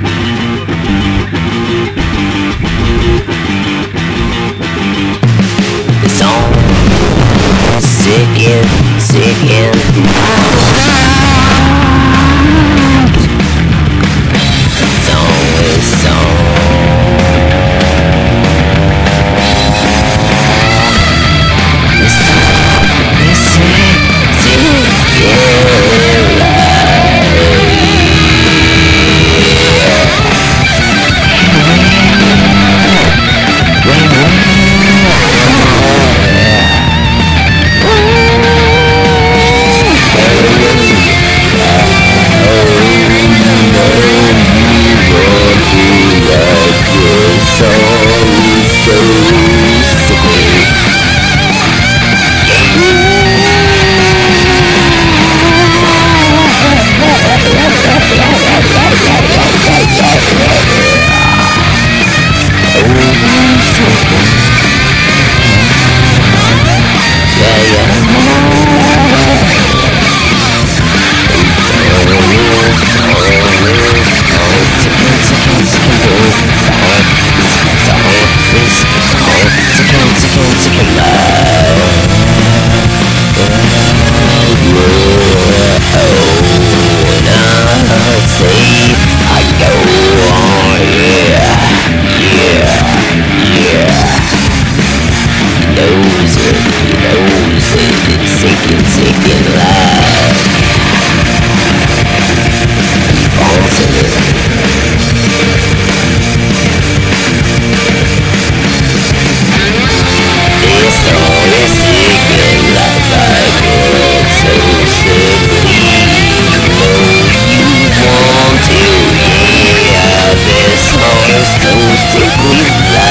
The song sick and song is sinking like ultimate. This song is sinking like it so simply. You know you want to, yeah. This song is so sickly like